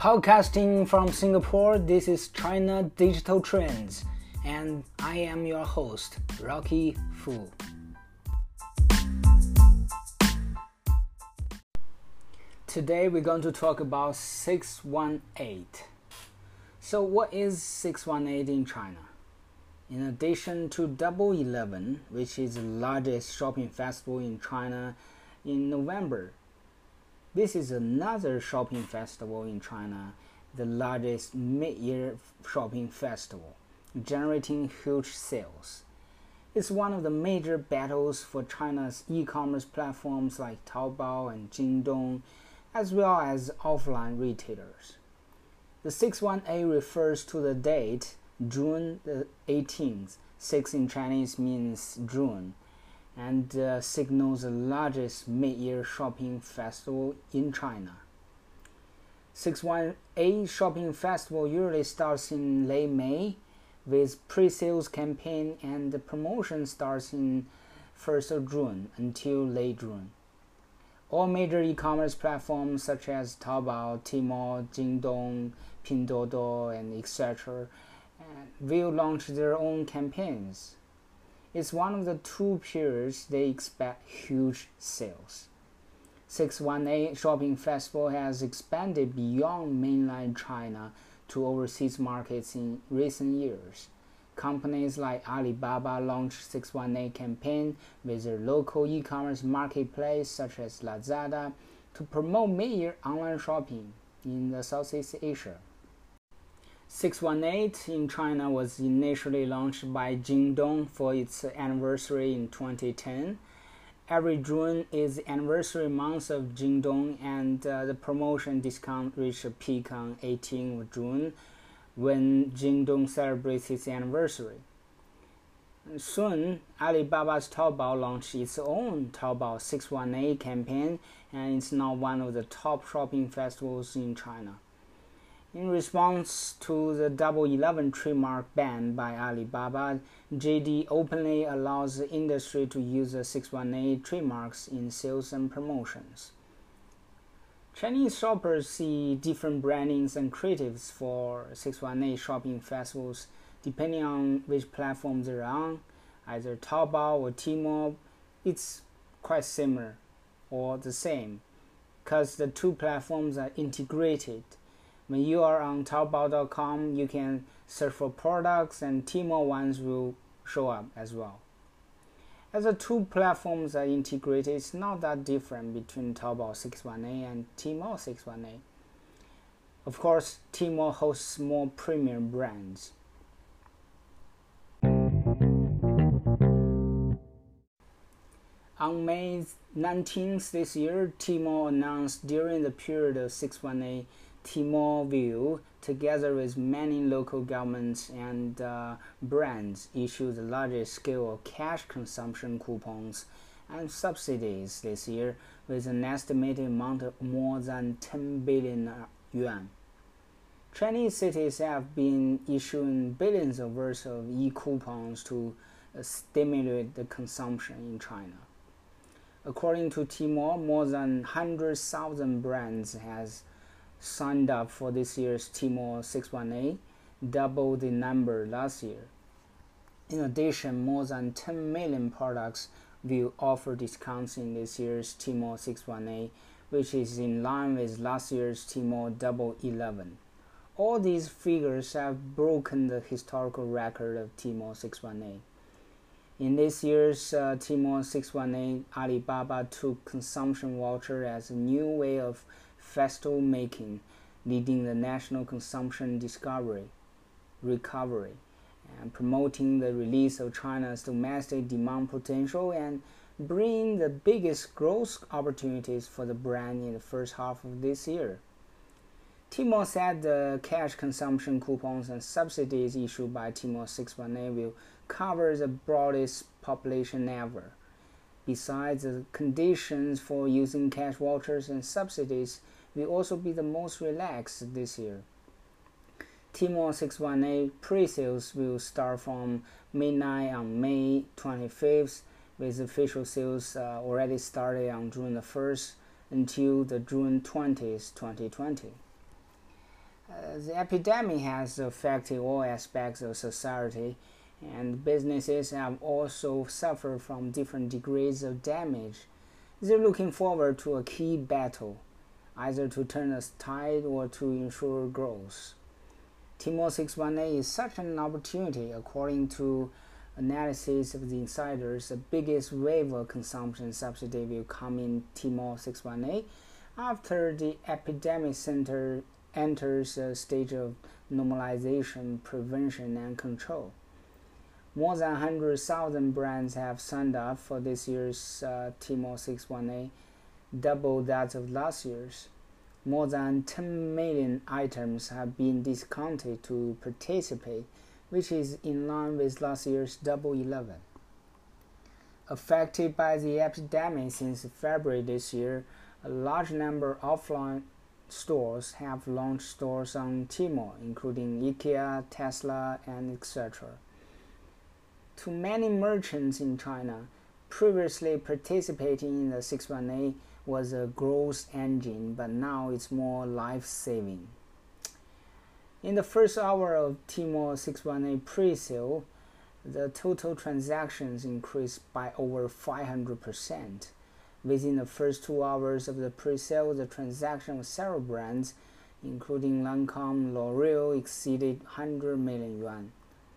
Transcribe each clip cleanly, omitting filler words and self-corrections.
Podcasting from Singapore, this is China Digital Trends, and I am your host, Rocky Fu. Today we're going to talk about 618. So what is 618 in China? In addition to Double 11, which is the largest shopping festival in China in November, this is another shopping festival in China, the largest mid-year shopping festival, generating huge sales. It's one of the major battles for China's e-commerce platforms like Taobao and Jingdong, as well as offline retailers. The 618 refers to the date June the 18th. 6 in Chinese means June, and signals the largest mid-year shopping festival in China. 618 shopping festival usually starts in late May with pre-sales campaign, and the promotion starts in 1st of June until late June. All major e-commerce platforms such as Taobao, Tmall, Jingdong, Pinduoduo, and etc. will launch their own campaigns. It's one of the two periods they expect huge sales. 618 Shopping Festival has expanded beyond mainland China to overseas markets in recent years. Companies like Alibaba launched 618 campaign with their local e-commerce marketplace such as Lazada to promote mid-year online shopping in the Southeast Asia. 618 in China was initially launched by Jingdong for its anniversary in 2010. Every June is the anniversary month of Jingdong, and the promotion discount reached a peak on 18th of June when Jingdong celebrates its anniversary. Soon, Alibaba's Taobao launched its own Taobao 618 campaign, and it's now one of the top shopping festivals in China. In response to the Double 11 trademark ban by Alibaba, JD openly allows the industry to use the 618 trademarks in sales and promotions. Chinese shoppers see different brandings and creatives for 618 shopping festivals depending on which platform they're on, either Taobao or Tmall. It's quite similar or the same because the two platforms are integrated. When you are on Taobao.com, you can search for products, and Tmall ones will show up as well. As the two platforms are integrated, it's not that different between Taobao 618 and Tmall 618. Of course, Tmall hosts more premium brands. On May 19th this year, Tmall announced during the period of 618 Tmall View, together with many local governments and brands, issued the largest scale of cash consumption coupons and subsidies this year, with an estimated amount of more than 10 billion yuan. Chinese cities have been issuing billions of worth of e-coupons to stimulate the consumption in China. According to Tmall, more than 100,000 brands has signed up for this year's Tmall 618, double the number last year. In addition, more than 10 million products will offer discounts in this year's Tmall 618, which is in line with last year's Tmall Double 11. All these figures have broken the historical record of Tmall 618. In this year's Tmall 618, Alibaba took consumption voucher as a new way of festival making, leading the national consumption recovery, and promoting the release of China's domestic demand potential and bringing the biggest growth opportunities for the brand in the first half of this year. Tmall said the cash consumption coupons and subsidies issued by Tmall 618 will cover the broadest population ever. Besides, the conditions for using cash vouchers and subsidies will also be the most relaxed this year. Tmall 618 pre-sales will start from midnight on May 25th, with official sales already started on June 1st until the June 20th, 2020. The epidemic has affected all aspects of society, and businesses have also suffered from different degrees of damage. They're looking forward to a key battle, either to turn the tide or to ensure growth. Tmall 618 is such an opportunity. According to analysis of the insiders, the biggest wave of consumption subsidy will come in Tmall 618 after the epidemic center enters a stage of normalization, prevention, and control. More than 100,000 brands have signed up for this year's Tmall 618, double that of last year's. More than 10 million items have been discounted to participate, which is in line with last year's Double 11. Affected by the epidemic since February this year, a large number of offline stores have launched stores on Tmall, including IKEA, Tesla, and etc. To many merchants in China, previously participating in the 618 was a growth engine, but now it's more life-saving. In the first hour of Tmall 618 pre-sale, the total transactions increased by over 500%. Within the first 2 hours of the pre-sale, the transaction of several brands, including Lancome, L'Oreal, exceeded 100 million yuan.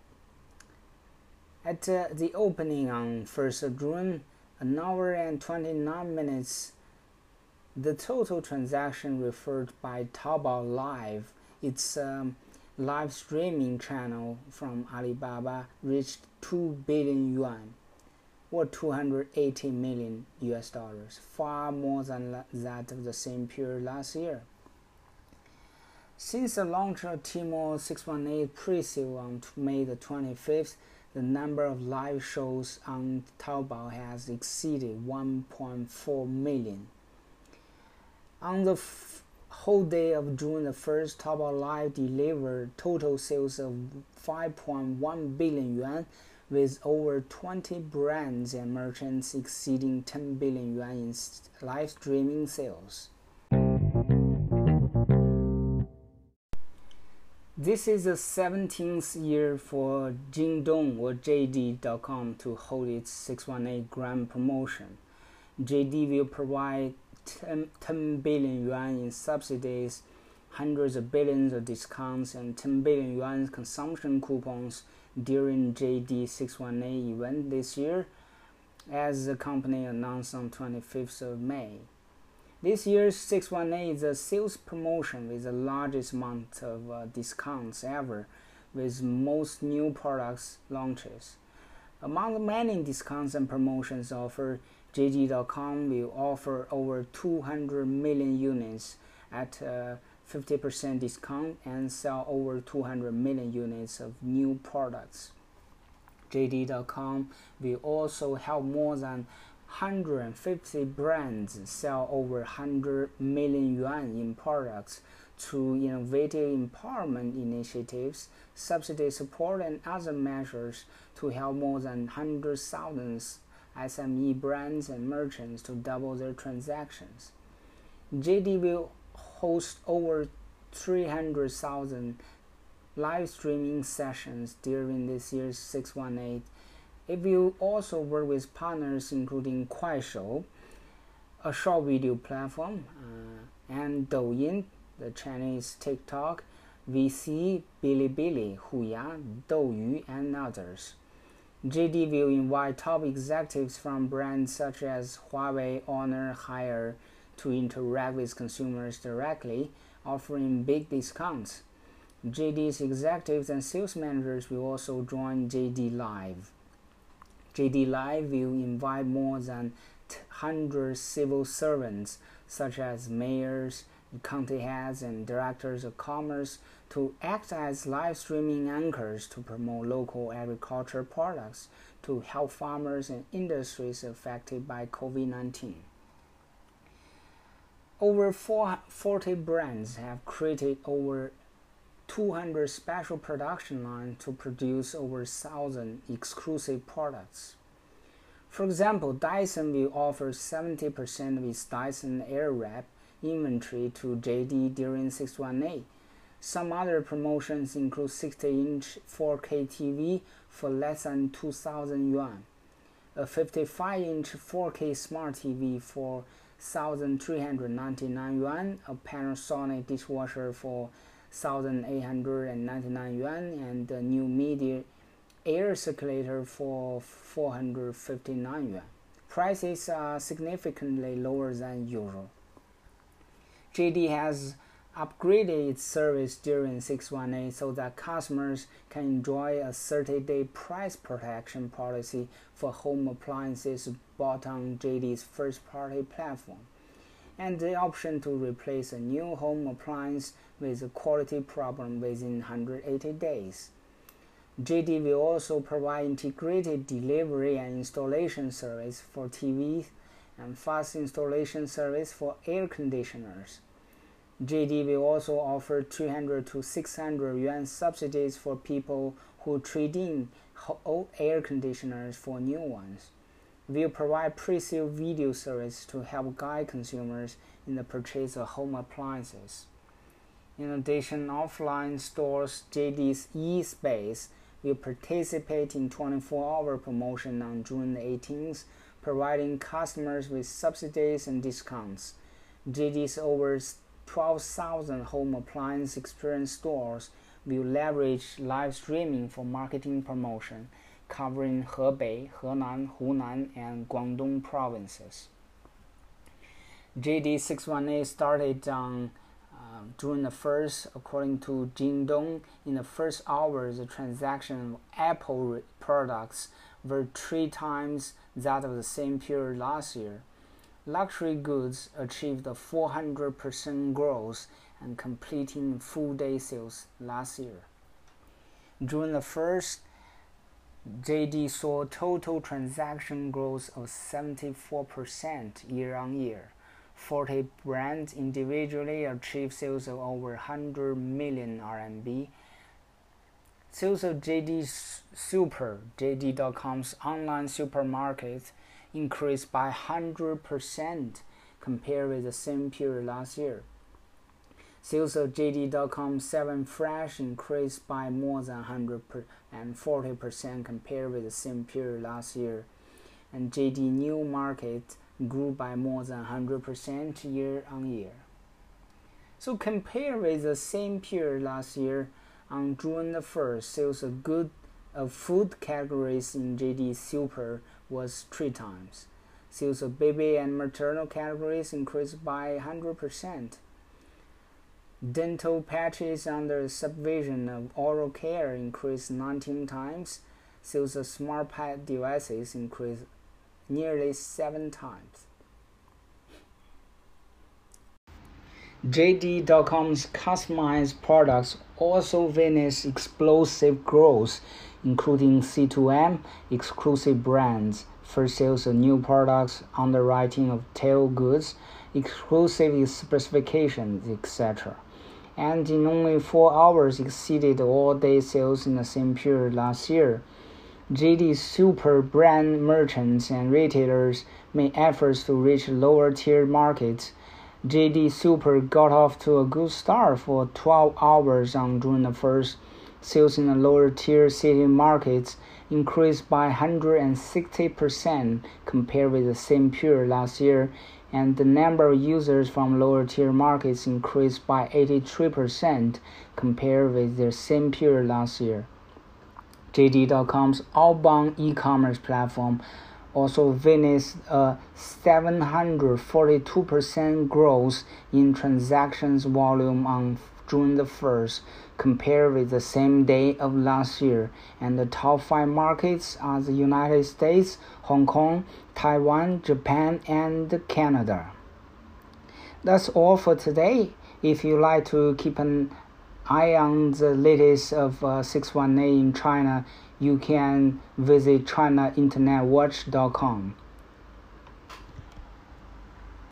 At the opening on 1st of June, an hour and 29 minutes, the total transaction referred by Taobao Live, its live streaming channel from Alibaba, reached 2 billion yuan, or $280 million, far more than that of the same period last year. Since the launch of Tmall 618 pre-sale on May the 25th, the number of live shows on Taobao has exceeded 1.4 million. On the whole day of June the 1st, Taobao Live delivered total sales of 5.1 billion yuan, with over 20 brands and merchants exceeding 10 billion yuan in live streaming sales. This is the 17th year for Jingdong or JD.com to hold its 618 grand promotion. JD will provide 10 billion yuan in subsidies, hundreds of billions of discounts, and 10 billion yuan consumption coupons during JD 618 event this year, as the company announced on 25th of May. This year's 618 is a sales promotion with the largest amount of discounts ever, with most new products launches. Among the many discounts and promotions offered, JD.com will offer over 200 million units at 50% discount and sell over 200 million units of new products. JD.com will also help more than 150 brands sell over 100 million yuan in products through innovative empowerment initiatives, subsidy support, and other measures to help more than 100,000 SME brands and merchants to double their transactions. JD will host over 300,000 live streaming sessions during this year's 618. It will also work with partners including Kuaishou, a short video platform, and Douyin, the Chinese TikTok, VC, Bilibili, Huya, Douyu, and others. JD will invite top executives from brands such as Huawei, Honor, Haier to interact with consumers directly, offering big discounts. JD's executives and sales managers will also join JD Live. JD Live will invite more than 100 civil servants, such as mayors, county heads, and directors of commerce, to act as live streaming anchors to promote local agriculture products to help farmers and industries affected by COVID-19. Over 40 brands have created over 200 special production lines to produce over 1,000 exclusive products. For example, Dyson will offer 70% of its Dyson Airwrap inventory to JD during 618. Some other promotions include 60-inch 4K TV for less than 2,000 yuan, a 55-inch 4K smart TV for 1,399 yuan, a Panasonic dishwasher for 1,899 yuan, and a new media air circulator for 459 yuan. Prices are significantly lower than usual. JD has upgraded its service during 618 so that customers can enjoy a 30-day price protection policy for home appliances bought on JD's first-party platform, and the option to replace a new home appliance with a quality problem within 180 days. JD will also provide integrated delivery and installation service for TVs and fast installation service for air conditioners. JD will also offer 300 to 600 yuan subsidies for people who trade in old air conditioners for new ones. Will provide pre-sale video service to help guide consumers in the purchase of home appliances. In addition, offline stores JD's eSpace will participate in 24-hour promotion on June 18th, providing customers with subsidies and discounts. JD's over 12,000 home appliance experience stores will leverage live streaming for marketing promotion, covering Hebei, Henan, Hunan, and Guangdong provinces. JD 618 started on June the 1st. According to Jingdong, in the first hour, the transaction of Apple products were 3 times that of the same period last year. Luxury goods achieved a 400% growth and completing full-day sales last year. June the 1st, JD saw total transaction growth of 74% year-on-year. 40 brands individually achieved sales of over 100 million RMB. Sales of JD Super, JD.com's online supermarket, increased by 100% compared with the same period last year. Sales of JD.com 7 Fresh increased by more than 140% compared with the same period last year, and JD New Market grew by more than 100% year-on-year. So compared with the same period last year, on June the 1st, sales of food categories in JD Super was 3 times. Sales of baby and maternal categories increased by 100%. Dental patches under supervision of oral care increased 19 times. Sales of smart pad devices increased nearly 7 times. JD.com's customized products also witnessed explosive growth, including C2M, exclusive brands, first sales of new products, underwriting of tail goods, exclusive specifications, etc. And in only 4 hours exceeded all-day sales in the same period last year. JD Super brand merchants and retailers made efforts to reach lower-tier markets. JD Super got off to a good start. For 12 hours on June the 1st. Sales in the lower-tier city markets increased by 160% compared with the same period last year, and the number of users from lower-tier markets increased by 83% compared with the same period last year. JD.com's outbound e-commerce platform also witnessed a 742% growth in transactions volume on June the 1st compared with the same day of last year, and the top 5 markets are the United States, Hong Kong, Taiwan, Japan, and Canada. That's all for today. If you like to keep an eye on the latest of 618 in China, you can visit ChinaInternetWatch.com.